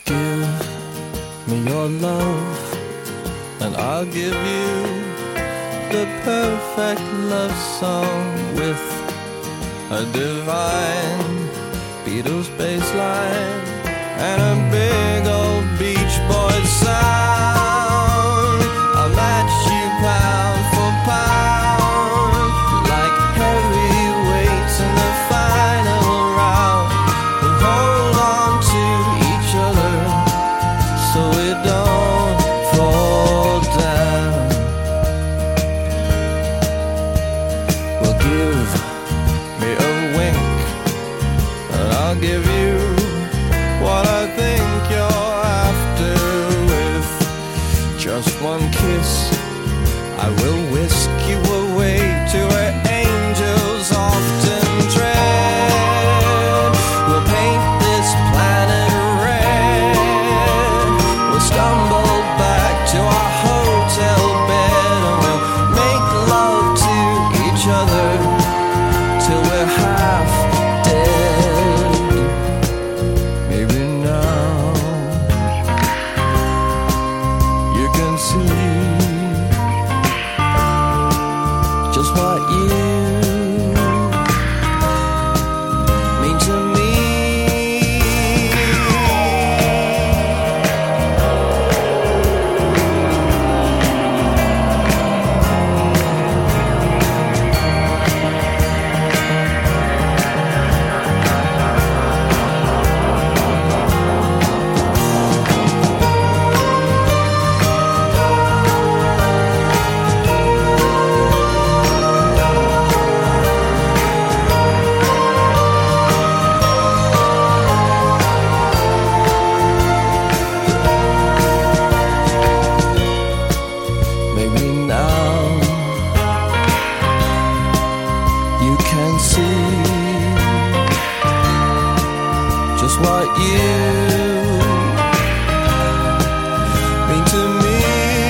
Give me your love, and I'll give you the perfect love song with a divine Beatles bass line and a big old Beach Boys sound. I'll match you pound for pound, like heavyweights in the final round. We'll hold on to each other so we don't fall down. Well, give me a wink and I'll give you what I think you're after. With just one kiss, I will whisk you away to where angels often tread. We'll paint this planet red. We'll stumble back to our hotel bed and we'll make love to each other till we're half dead. Maybe now you can see just what you mean to me. Maybe now you can see just what you mean to me.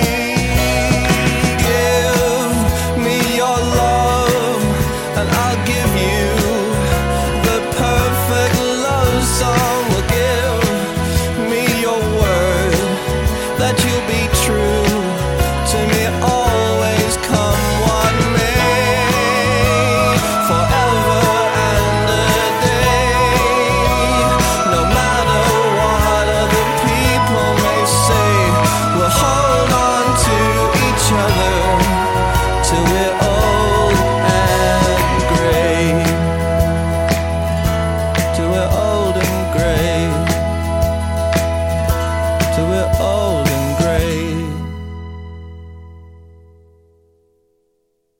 Give me your love and I'll give you the perfect love song. Well, give me your word that you'll be true to me, always come what may, forever and a day. No matter what other people may say, we'll hold on to each other till we're old and grey. Till we're old and grey. Till we're old